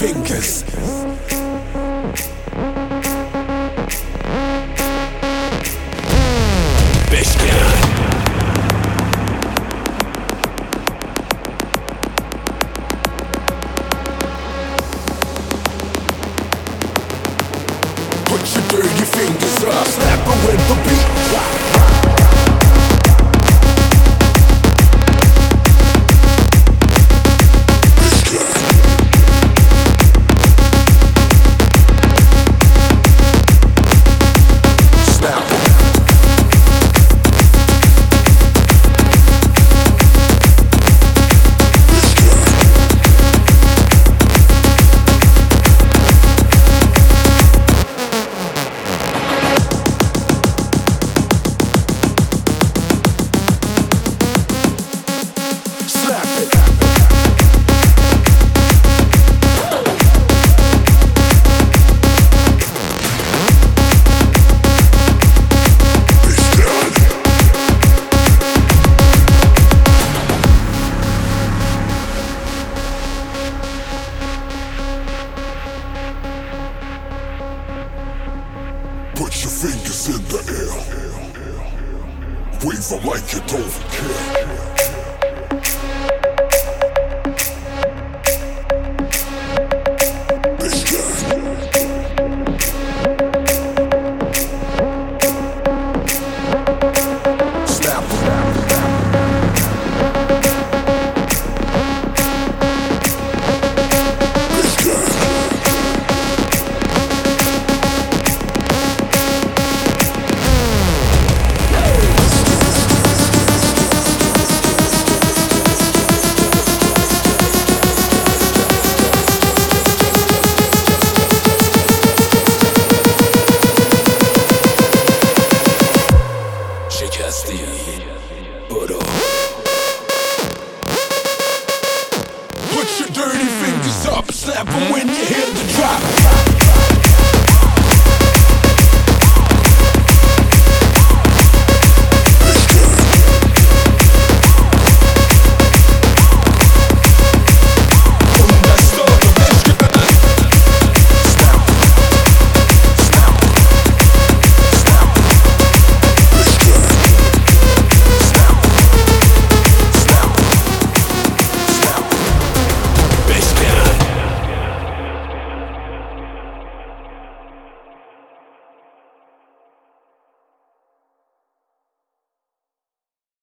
fingers. Put your dirty fingers up, slap 'em with the beat drop. Put your fingers in the air, wave them like you don't care. Put your dirty fingers up, slap 'em when you hear the drop.